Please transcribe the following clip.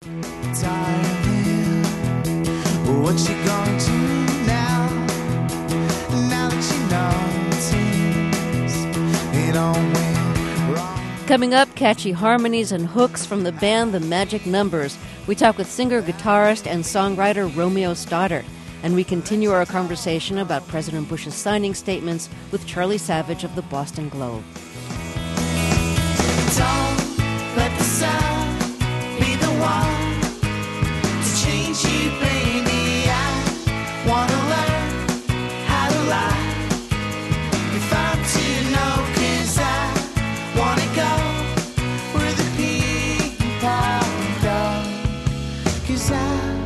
Darling, what you gonna do now? Now that you notice it all went wrong. Coming up, catchy harmonies and hooks from the band The Magic Numbers. We talk with singer, guitarist, and songwriter Romeo Stoddart. And we continue our conversation about President Bush's signing statements with Charlie Savage of the Boston Globe. Don't let the sun be the one to change you, baby. I wanna learn how to lie if I'm to know, 'cause I wanna go where the people go, 'cause I